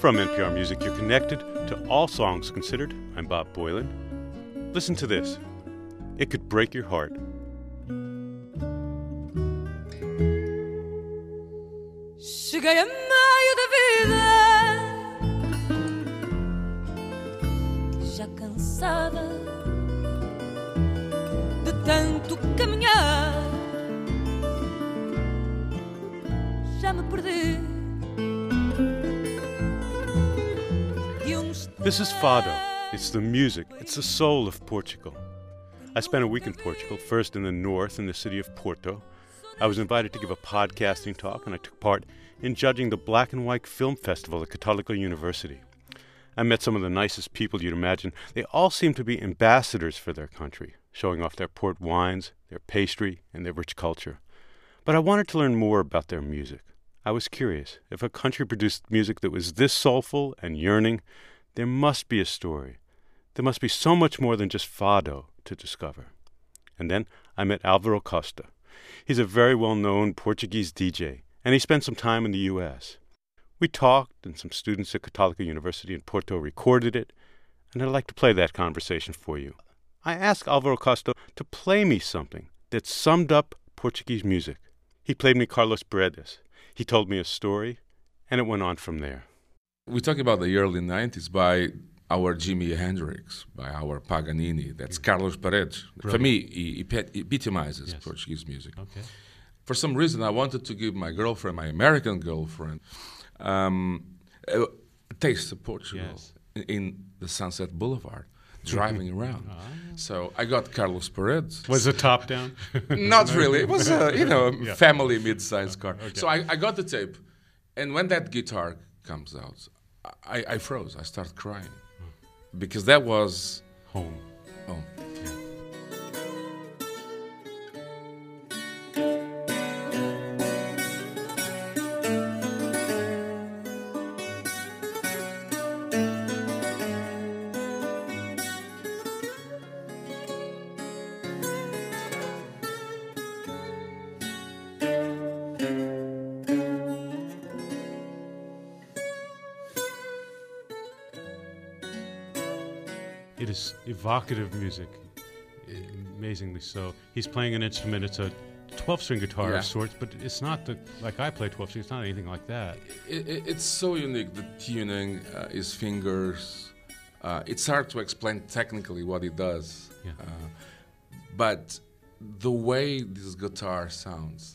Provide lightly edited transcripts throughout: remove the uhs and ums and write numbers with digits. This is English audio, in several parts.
From NPR Music, you're connected to All Songs Considered. I'm Bob Boilen. Listen to this. It could break your heart. Cheguei a meio da vida, já cansada de tanto caminhar, já me perdi. This is Fado. It's the music. It's the soul of Portugal. I spent a week in Portugal, first in the north in the city of Porto. I was invited to give a podcasting talk, and I took part in judging the Black and White Film Festival at Católica University. I met some of the nicest people you'd imagine. They all seemed to be ambassadors for their country, showing off their port wines, their pastry, and their rich culture. But I wanted to learn more about their music. I was curious. If a country produced music that was this soulful and yearning, there must be a story. There must be so much more than just fado to discover. And then I met Alvaro Costa. He's a very well-known Portuguese DJ, and he spent some time in the U.S. We talked, and some students at Católica University in Porto recorded it, and I'd like to play that conversation for you. I asked Alvaro Costa to play me something that summed up Portuguese music. He played me Carlos Paredes. He told me a story, and it went on from there. We're talking about the early 90s by our Jimi Hendrix, by our Paganini. That's Carlos Paredes. Right. For me, he epitomizes Portuguese music. Okay. For some reason, I wanted to give my girlfriend, my American girlfriend, a taste of Portugal in the Sunset Boulevard, driving around. So I got Carlos Paredes. Was it top down? Not really. It was a family mid-sized car. Okay. So I got the tape, and when that guitar comes out, I froze. I started crying because that was Home. home. It is evocative music, amazingly so. He's playing an instrument. It's a 12-string guitar of sorts, but it's not like I play 12 strings. It's not anything like that. It's so unique. The tuning, his fingers. It's hard to explain technically what he does. Yeah. But the way this guitar sounds,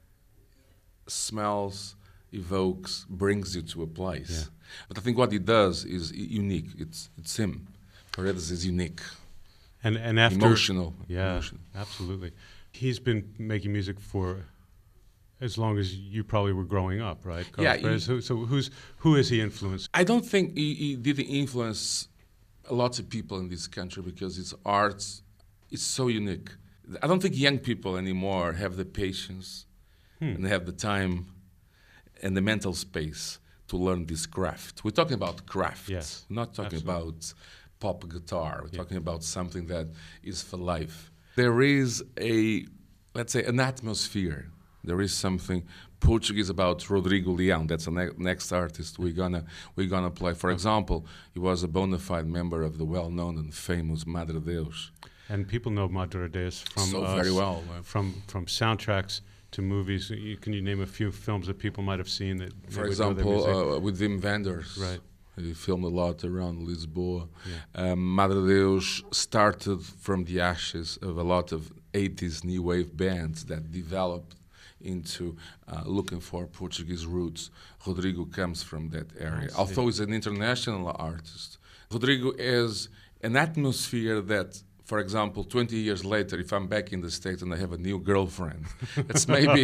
smells, evokes, brings you to a place. Yeah. But I think what he does is unique. It's him. Paredes is unique. And after Emotional. Yeah, Emotional. absolutely. He's been making music for as long as you probably were growing up, right? Carlos Paredes? So who has he influenced? I don't think he did influence a lot of people in this country because his art is so unique. I don't think young people anymore have the patience and have the time and the mental space to learn this craft. We're talking about craft. Yes, We're not talking absolutely. about pop guitar. We're talking about something that is for life. There is let's say, an atmosphere. There is something Portuguese about Rodrigo Leão. That's the next artist we're gonna play. For example, he was a bona fide member of the well-known and famous Madre Deus. And people know Madre Deus from very well. from soundtracks to movies. Can you name a few films that people might have seen that? For example, with Wim Wenders. Right. He filmed a lot around Lisboa. Yeah. Madre Deus started from the ashes of a lot of 80s new wave bands that developed into looking for Portuguese roots. Rodrigo comes from that area. Although he's an international artist, Rodrigo is an atmosphere that, for example, 20 years later, if I'm back in the States and I have a new girlfriend, that's maybe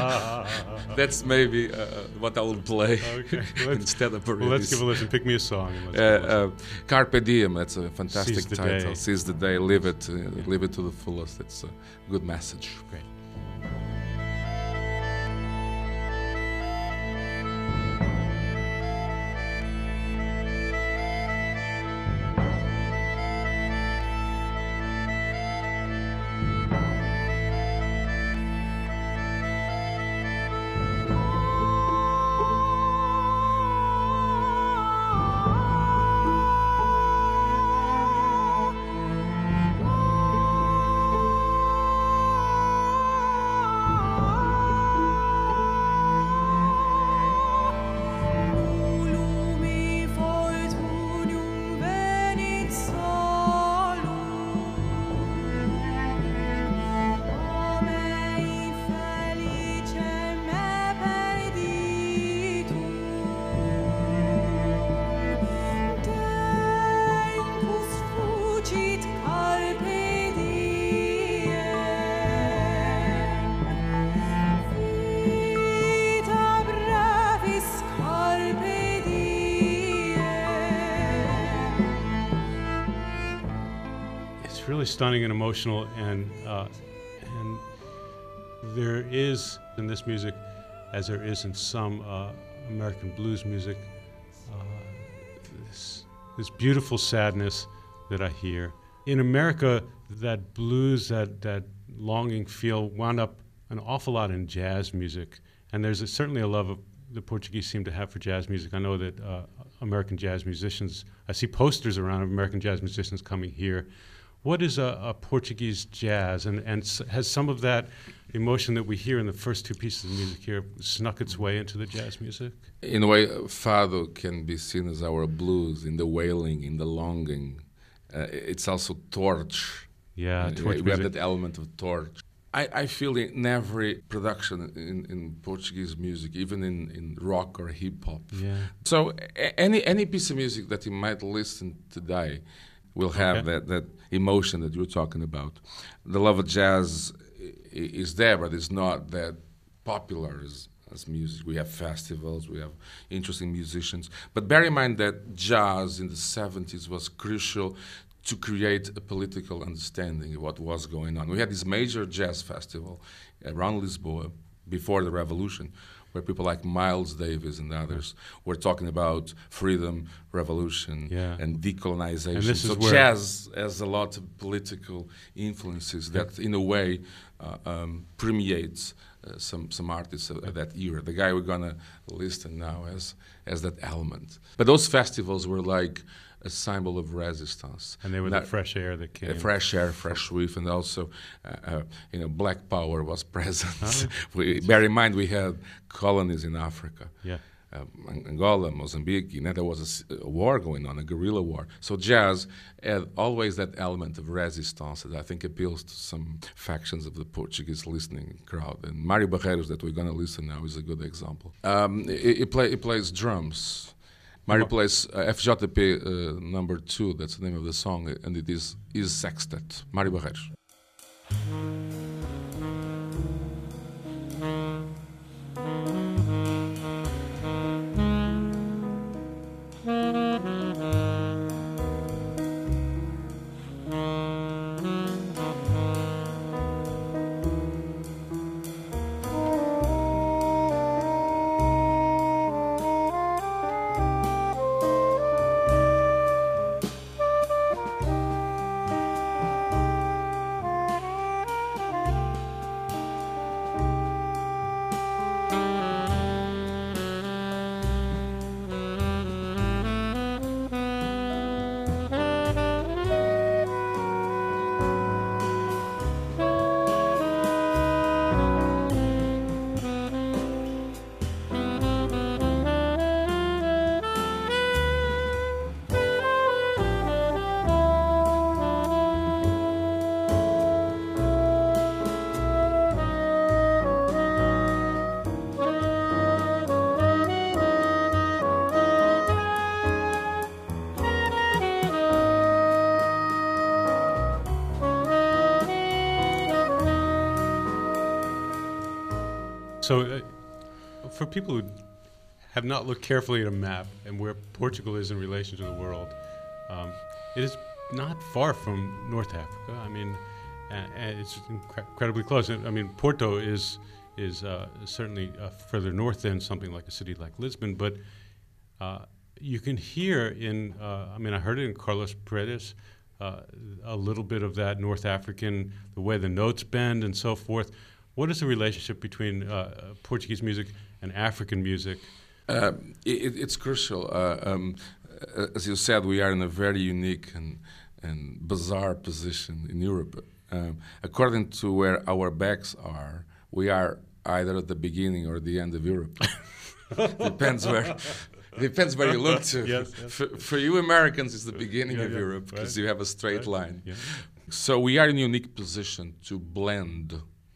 what I will play instead of Paredes. Well, let's give a listen. Pick me a song. And let's give a listen. Carpe Diem, that's a fantastic Seize the title. day. Seize the day, live it to the fullest. It's a good message. Great. stunning and emotional, and there is in this music, as there is in some American blues music, this beautiful sadness that I hear. In America, that blues, that longing feel wound up an awful lot in jazz music, and there's certainly a love of the Portuguese seem to have for jazz music. I know that American jazz musicians, I see posters around of American jazz musicians coming here. What is a Portuguese jazz, and has some of that emotion that we hear in the first two pieces of music here snuck its way into the jazz music? In a way, fado can be seen as our blues, in the wailing, in the longing. It's also torch. Yeah, torch we music. have that element of torch. I feel in every production in Portuguese music, even in rock or hip-hop. Yeah. So any piece of music that you might listen today will have that emotion that you're talking about. The love of jazz is there, but it's not that popular as music. We have festivals, we have interesting musicians. But bear in mind that jazz in the 70s was crucial to create a political understanding of what was going on. We had this major jazz festival around Lisboa before the revolution, where people like Miles Davis and others were talking about freedom, revolution, and decolonization. And this so is jazz has a lot of political influences that, in a way, permeates some artists of that era. The guy we're gonna listen now as that element. But those festivals were like a symbol of resistance. And they were the fresh air that came. Fresh air, fresh wind, and also, Black Power was present. Bear in mind, we had colonies in Africa. Yeah. Angola, Mozambique, there was a war going on, a guerrilla war. So jazz had always that element of resistance that I think appeals to some factions of the Portuguese listening crowd. And Mário Barreiros, that we're going to listen now, is a good example. He plays drums. Mário plays FJP number 2, that's the name of the song, and it is Sextet. Mário Barreiros. So, for people who have not looked carefully at a map and where Portugal is in relation to the world, it is not far from North Africa. I mean, and it's incredibly close. I mean, Porto is certainly further north than something like a city like Lisbon, but you can hear in, I heard it in Carlos Paredes, a little bit of that North African, the way the notes bend and so forth. What is the relationship between Portuguese music and African music? It's crucial. As you said, we are in a very unique and bizarre position in Europe. According to where our backs are, we are either at the beginning or the end of Europe. Depends where you look to. Yes. For you Americans, it's the beginning of Europe because you have a straight line. Yeah. So we are in a unique position to blend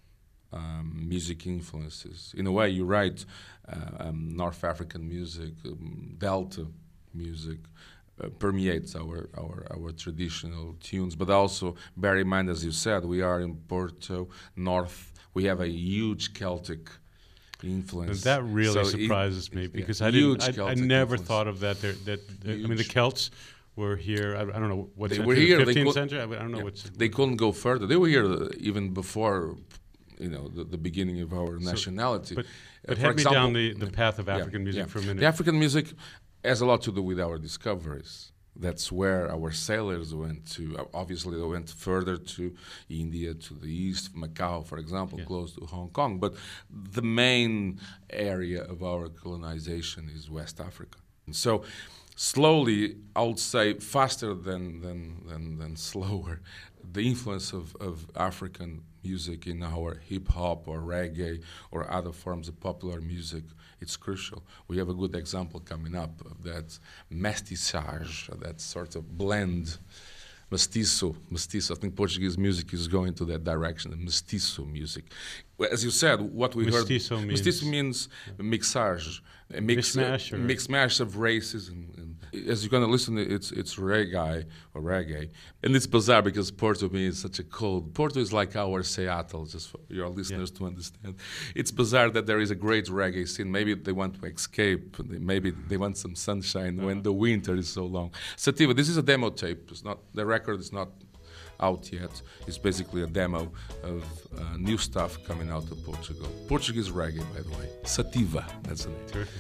music influences. In a way, you're right, North African music, Delta music permeates our traditional tunes, but also bear in mind, as you said, we are in Porto, North, we have a huge Celtic influence. And that really surprises me because I never thought of that. The Celts were here. I don't know what They century, were here. 15th century. I don't know what's. They couldn't go further. They were here even before, the beginning of our nationality. But For head example, me down the path of African music for a minute. The African music has a lot to do with our discoveries. That's where our sailors went to. Obviously, they went further to India, to the east, Macau, for example, close to Hong Kong. But the main area of our colonization is West Africa. So slowly, I would say faster than slower, the influence of African music in our hip-hop or reggae or other forms of popular music, it's crucial. We have a good example coming up of that mestiçage, that sort of blend, mestiço. I think Portuguese music is going to that direction, the mestiço music. As you said, what we heard... Mestiço means mixage, a mix-mash of races. And as you're going to listen, it's reggae. And it's bizarre because Porto means such a cold... Porto is like our Seattle, just for your listeners to understand. It's bizarre that there is a great reggae scene. Maybe they want to escape. Maybe they want some sunshine when the winter is so long. Sativa, this is a demo tape. The record is not out yet. It's basically a demo of new stuff coming out of Portugal. Portuguese reggae, by the way. Sativa, that's the name. Terrific.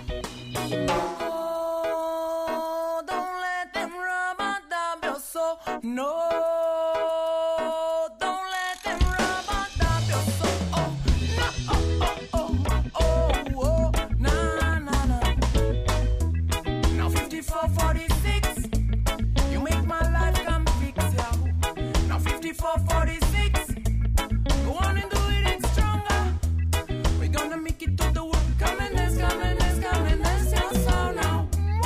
Oh, don't let them rub on down your soul. No, don't let them rub on down your soul. Oh, no, nah. Now 5446, you make my life come fix ya. Now 5446, go on and do it stronger. We're gonna make it to the world. Coming, let's your soul now.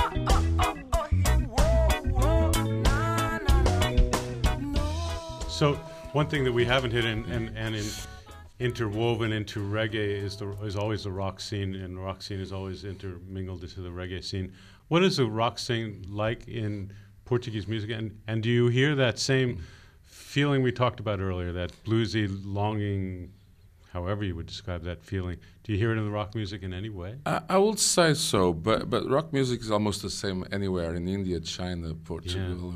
So one thing that we haven't hit interwoven into reggae is always the rock scene, and the rock scene is always intermingled into the reggae scene. What is the rock scene like in Portuguese music, and do you hear that same feeling we talked about earlier, that bluesy longing, however you would describe that feeling? Do you hear it in the rock music in any way? I would say so, but rock music is almost the same anywhere, in India, China, Portugal,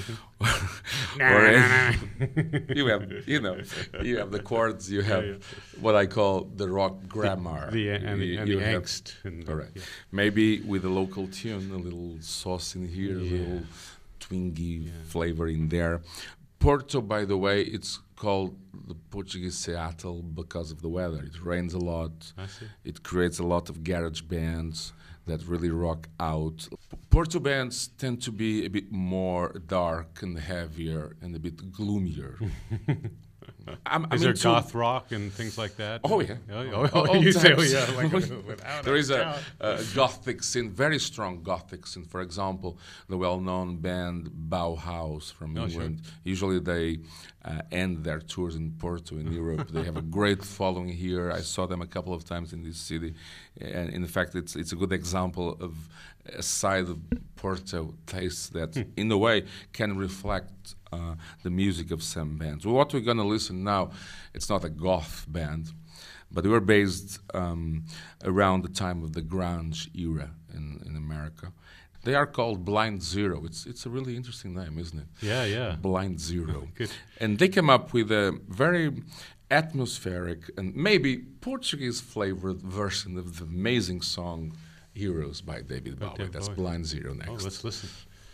you have the chords, you have what I call the rock grammar, the angst. Correct. Maybe with a local tune, a little sauce in here, a little twingy flavor in there. Porto, by the way, it's called the Portuguese Seattle because of the weather. It rains a lot. I see. It creates a lot of garage bands that really rock out. Porto bands tend to be a bit more dark and heavier and a bit gloomier. Is there goth rock and things like that? Oh, yeah. You say, like without there is a gothic scene, very strong gothic scene. For example, the well-known band Bauhaus from England. Sure. Usually they end their tours in Porto in Europe. They have a great following here. I saw them a couple of times in this city. And in fact, it's a good example of a side of Porto taste that, in a way, can reflect the music of some bands. Well, what we're going to listen now, it's not a goth band, but they were based around the time of the grunge era in America. They are called Blind Zero. It's a really interesting name, isn't it? Yeah. Blind Zero. Good. And they came up with a very atmospheric and maybe Portuguese-flavored version of the amazing song Heroes by David Bowie. That's Blind Zero next. Oh, let's listen.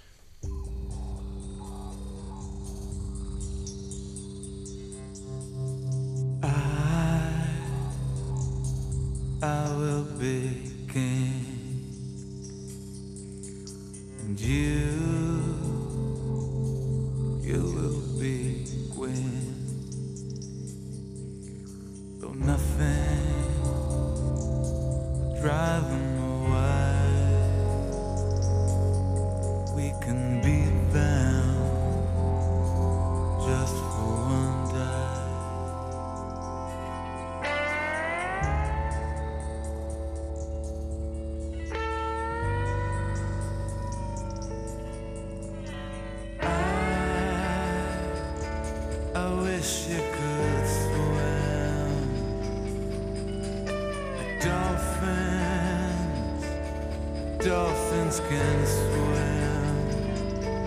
I will be king, and you will be queen. Though nothing will drive them away, we can beat them just for one day. I wish you could swim like dolphins. Dolphins can swim.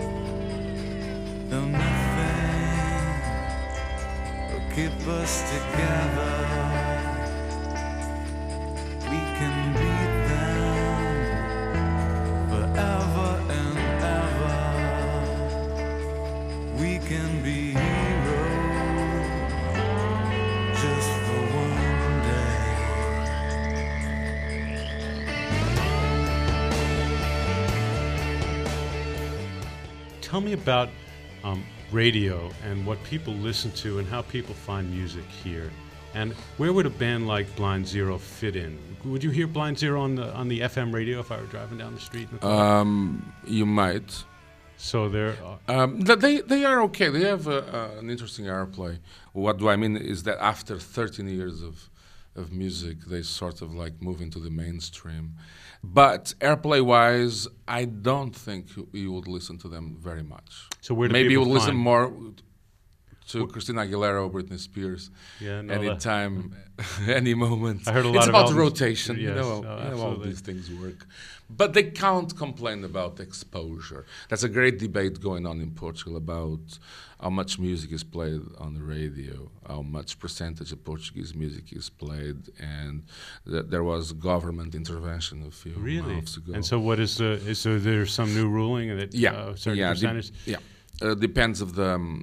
though nothing will keep us together. We can beat them forever and ever. We can be heroes just for one day. Tell me about radio and what people listen to and how people find music here. And where would a band like Blind Zero fit in? Would you hear Blind Zero on the FM radio if I were driving down the street? In the car? You might. So they're They are okay. They have an interesting airplay. What do I mean is that after 13 years of music, they sort of like move into the mainstream. But airplay-wise, I don't think you would listen to them very much. So where do maybe you people would listen find- more to Christina Aguilera or Britney Spears anytime, any moment. I heard a lot it's of about albums. rotation. Yes, you know how absolutely. these things work. But they can't complain about exposure. That's a great debate going on in Portugal about how much music is played on the radio, how much percentage of Portuguese music is played, and there was government intervention a few months ago. And so what is there some new ruling that certain percentage? Depends of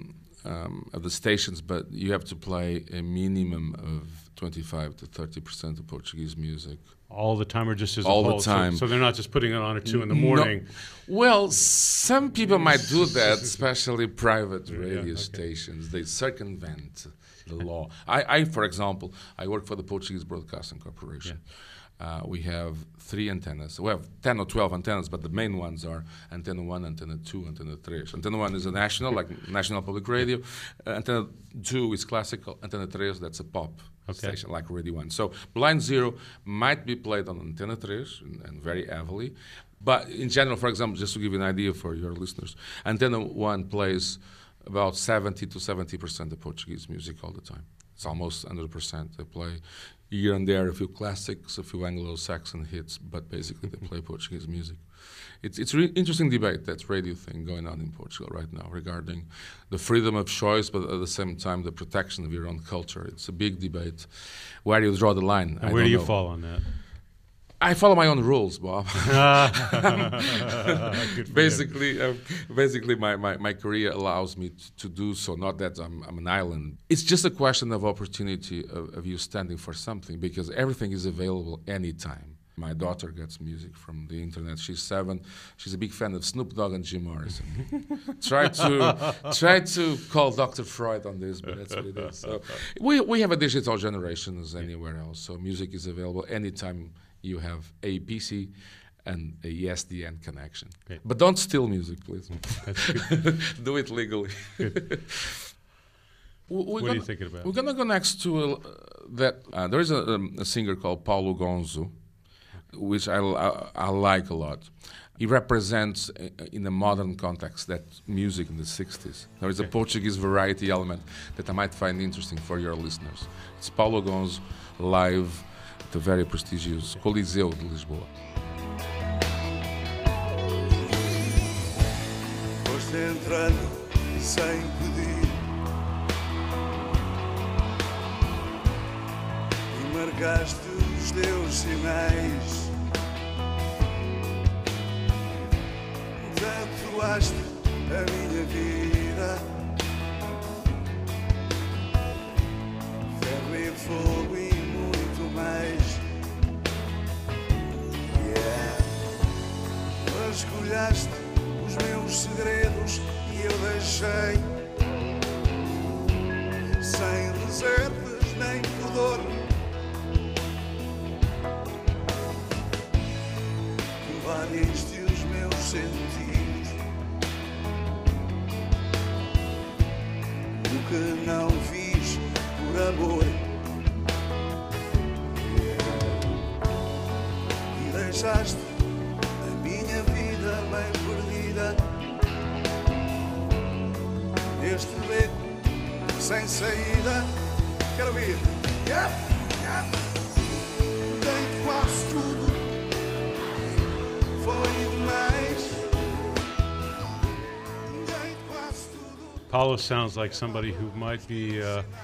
the stations, but you have to play a minimum of 25 to 30% of Portuguese music. All the time or just as all a whole? the time. So they're not just putting it on at 2 in the morning. No. Well, some people might do that, especially private radio stations. They circumvent the law. I, for example, I work for the Portuguese Broadcasting Corporation. We have 3 antennas. We have 10 or 12 antennas, but the main ones are Antenna 1, Antenna 2, Antenna 3. Antenna 1 is a national, like National Public Radio. Antenna 2 is classical. Antenna 3, that's a pop station, like Radio 1. So Blind Zero might be played on Antenna 3, and very heavily. But in general, for example, just to give you an idea for your listeners, Antenna 1 plays about 70 to 70% of Portuguese music all the time. It's almost 100%. They play here and there a few classics, a few Anglo-Saxon hits, but basically they play Portuguese music. It's an interesting debate, that radio thing going on in Portugal right now regarding the freedom of choice, but at the same time the protection of your own culture. It's a big debate. Where do you draw the line? And where do you fall on that? I follow my own rules, Bob. Good for Basically, my career allows me to do so. Not that I'm an island. It's just a question of opportunity of you standing for something, because everything is available anytime. My daughter gets music from the internet. She's 7. She's a big fan of Snoop Dogg and Jim Morrison. Try to call Dr. Freud on this, but that's what it is. So we have a digital generation as anywhere else. So music is available anytime you have a PC and a ESDN connection. Okay. But don't steal music, please. That's good. Do it legally. Good. What are you thinking about? We're going to go next to there is a singer called Paulo Gonzo, which I like a lot. He represents, in a modern context, that music in the 60s. There is a Portuguese variety element that I might find interesting for your listeners. It's Paulo Gonzo live at the very prestigious Coliseu de Lisboa. Foste entrando sem pedir e marcaste os teus sinais. Tatuaste a minha vida, ferro e fogo e muito mais. Vasculhaste os meus segredos e eu deixei sem reservas nem pudor. Invadiste os meus sentidos, o que não fiz por amor, e deixaste a minha vida bem perdida neste beco sem saída. Quero ouvir. Dei quase tudo, foi demais. Dei quase tudo. Paulo sounds like somebody who might be,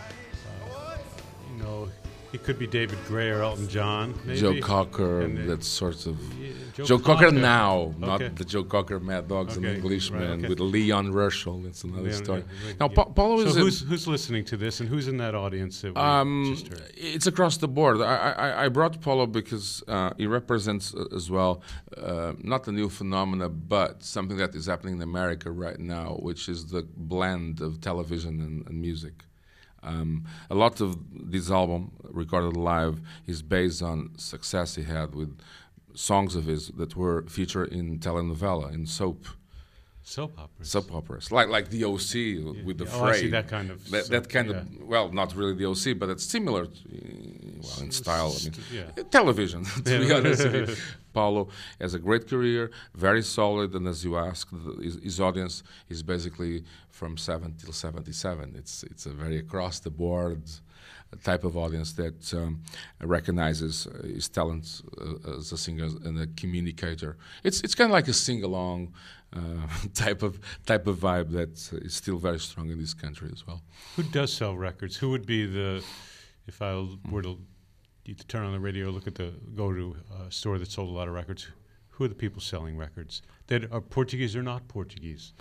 he could be David Gray or Elton John, maybe. Joe Cocker, And, that sort of... Yeah, Joe Cocker Cocker. now, Okay. not the Joe Cocker Mad Dogs and Okay, Englishmen, right, okay. with Leon Russell. It's another Yeah, story. yeah, Now, yeah. Paulo is... So who's listening to this, and who's in that audience that we just heard? It's across the board. I brought Paulo because he represents as well not a new phenomena, but something that is happening in America right now, which is the blend of television and music. A lot of this album, recorded live, is based on success he had with songs of his that were featured in telenovela, in soap operas, like the OC with the Oh, Fray. I see that kind of that soap, kind yeah. of, well, not really the OC, but it's similar, in style. I mean, yeah. television. To be Yeah. honest with you. Paulo has a great career, very solid, and as you asked, his audience is basically from 7 till 77. It's a very across the board type of audience that recognizes his talents as a singer and a communicator. It's kind of like a sing along type of vibe that is still very strong in this country as well. Who does sell records? Who would be if I were to turn on the radio, go to a store that sold a lot of records, who are the people selling records that are Portuguese or not Portuguese?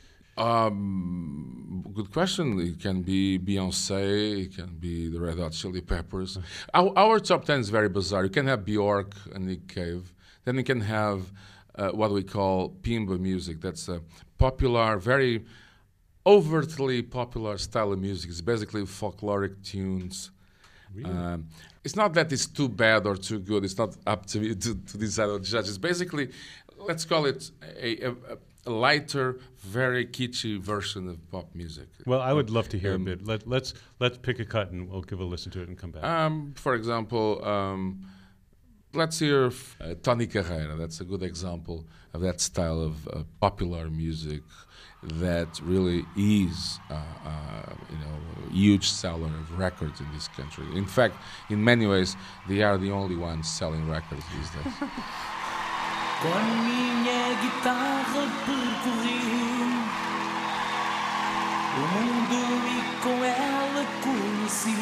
Good question. It can be Beyonce, it can be the Red Hot Chili Peppers. Our top 10 is very bizarre. You can have Bjork and Nick Cave. Then you can have what we call Pimba music. That's a popular, very overtly popular style of music. It's basically folkloric tunes. Really? It's not that it's too bad or too good. It's not up to me to decide or judge. It's basically, let's call it a lighter, very kitschy version of pop music. Well, I would love to hear a bit. Let's pick a cut and we'll give a listen to it and come back. For example, let's hear Tony Carreira. That's a good example of that style of popular music that really is, a huge seller of records in this country. In fact, in many ways, they are the only ones selling records these days. Com a minha guitarra percorri o mundo e com ela conheci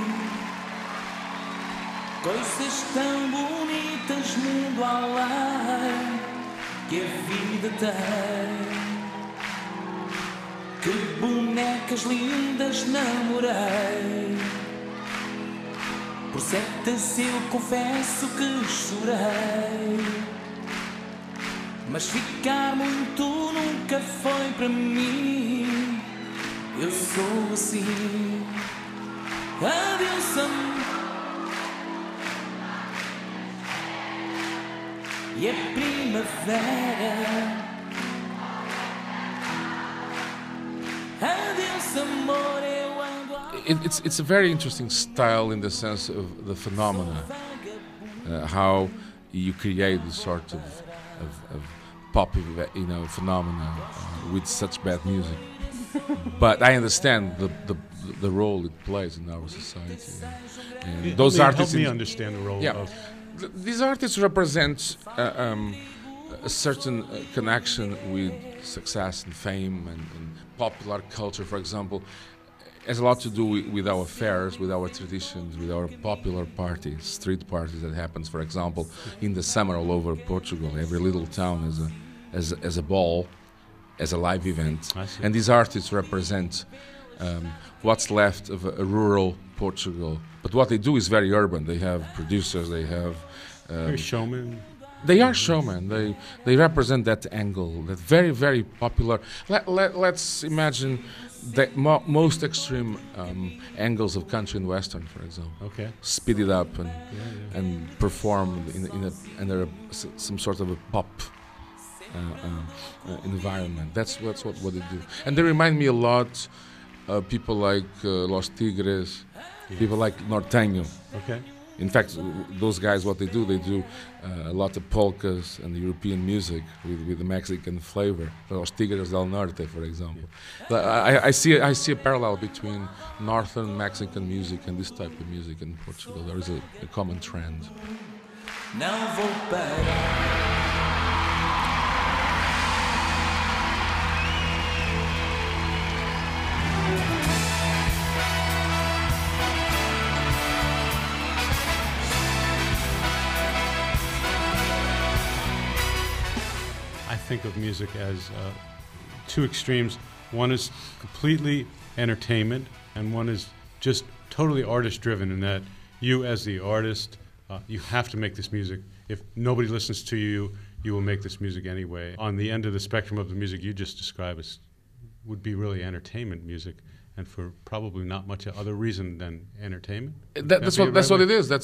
coisas tão bonitas, mundo além que a vida tem. Que bonecas lindas namorei. Por certas eu confesso que chorei. Mas ficar muito nunca foi para mim. Eu sou assim. Adeus, amor. E a primavera. Adeus, amor, eu ando. It's a very interesting style in the sense of the phenomena, how you create this sort of pop, phenomena with such bad music. But I understand the role it plays in our society. And those artists help me understand the role of. These artists represent a certain connection with success and fame and popular culture, for example. Has a lot to do with our fairs, with our traditions, with our popular parties, street parties that happens, for example, in the summer all over Portugal. Every little town has a ball, as a live event. And these artists represent what's left of a rural Portugal. But what they do is very urban. They have producers, they have... They're showmen. They are showmen. They represent that angle, that very, very popular... Let's imagine the most extreme angles of country and western, for example. Okay. Speed it up and perform under some sort of a pop environment. That's what they do. And they remind me a lot of people like Los Tigres, people like Norteño. Okay. In fact, those guys, what they do a lot of polkas and European music with the Mexican flavor. Los Tigres del Norte, for example. Yeah. I see a parallel between northern Mexican music and this type of music in Portugal. There is a common trend. Não vou parar. think of music as two extremes. One is completely entertainment, and one is just totally artist-driven in that you, as the artist, you have to make this music. If nobody listens to you, you will make this music anyway. On the end of the spectrum of the music you just described would be really entertainment music, and for probably not much other reason than entertainment. That's what it is. That's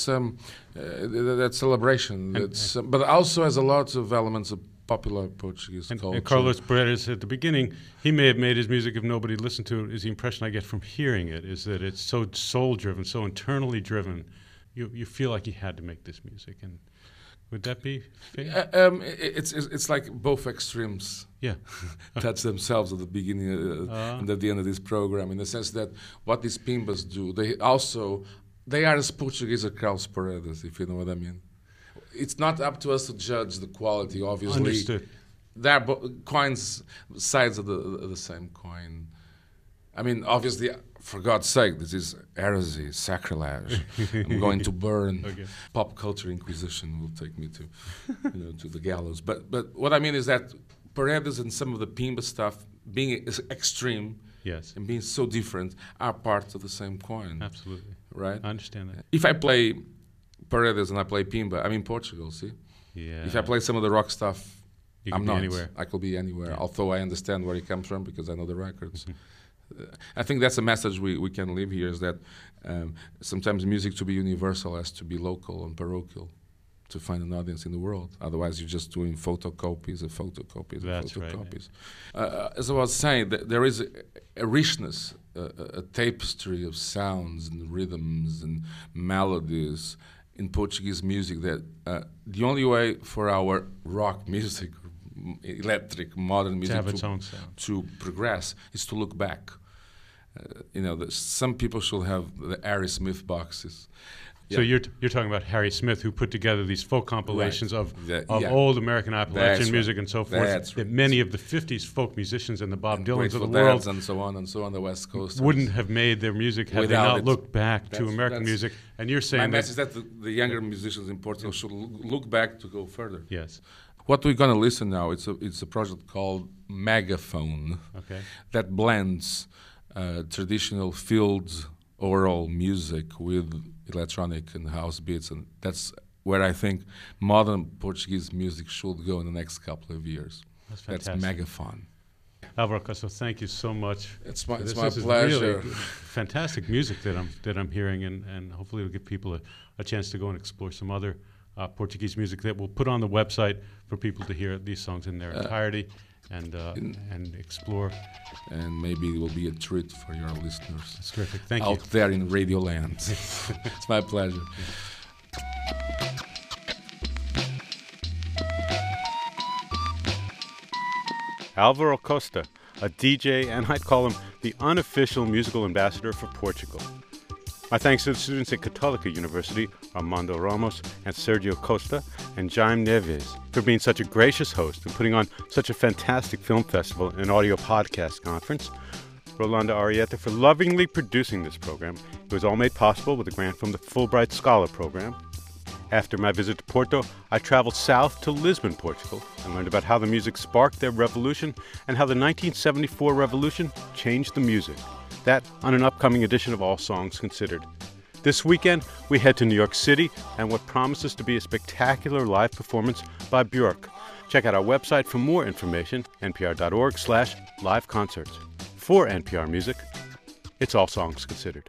celebration. But also has a lot of elements of popular Portuguese culture. And Carlos Paredes, at the beginning, he may have made his music if nobody listened to it. Is the impression I get from hearing it is that it's so soul-driven, so internally driven. You feel like he had to make this music, and would that be fair? It's like both extremes. Yeah, touch themselves at the beginning and at the end of this program, in the sense that what these pimbas do, they are as Portuguese as Carlos Paredes, if you know what I mean. It's not up to us to judge the quality, obviously. Understood. They're sides of the same coin. I mean, obviously, for God's sake, this is heresy, sacrilege. I'm going to burn. Okay. Pop culture inquisition will take me to the gallows. But what I mean is that Paredes and some of the Pimba stuff, being extreme, yes, and being so different, are parts of the same coin. Absolutely. Right? I understand that. If I play Paredes and I play Pimba, I'm in Portugal, see? Yeah. If I play some of the rock stuff, I'm not. Anywhere. I could be anywhere, yeah. Although I understand where he comes from because I know the records. I think that's a message we can leave here, is that sometimes music to be universal has to be local and parochial to find an audience in the world. Otherwise, you're just doing photocopies of photocopies that's of photocopies. Right, as I was saying, there is a richness, a tapestry of sounds and rhythms and melodies in Portuguese music that the only way for our rock music, electric, modern music to progress is to look back. Some people should have the Harry Smith boxes. So you're talking about Harry Smith, who put together these folk compilations of old American Appalachian music and so forth. That many of the 50s folk musicians and the Bob Dylans of the world and so on the West Coast wouldn't have made their music had they not looked back to American music. And you're saying my message is that the younger musicians in Portugal should look back to go further. Yes. What we're going to listen now, it's a project called Megaphone, okay, that blends traditional field oral music with electronic and house beats, and that's where I think modern Portuguese music should go in the next couple of years. That's fantastic. That's Megaphone. Álvaro Costa, thank you so much. It's my this pleasure. Is really fantastic music that I'm hearing, and hopefully it'll give people a chance to go and explore some other Portuguese music that we'll put on the website for people to hear these songs in their entirety and explore. And maybe it will be a treat for your listeners. That's terrific. Thank you. Out there in Radio Land. It's my pleasure. Álvaro Costa, a DJ, and I'd call him the unofficial musical ambassador for Portugal. My thanks to the students at Católica University, Armando Ramos and Sergio Costa, and Jaime Neves for being such a gracious host and putting on such a fantastic film festival and audio podcast conference. Rolanda Arieta for lovingly producing this program. It was all made possible with a grant from the Fulbright Scholar Program. After my visit to Porto, I traveled south to Lisbon, Portugal, and learned about how the music sparked their revolution and how the 1974 revolution changed the music. That on an upcoming edition of All Songs Considered. This weekend, we head to New York City and what promises to be a spectacular live performance by Björk. Check out our website for more information, npr.org/live concerts. For NPR Music, it's All Songs Considered.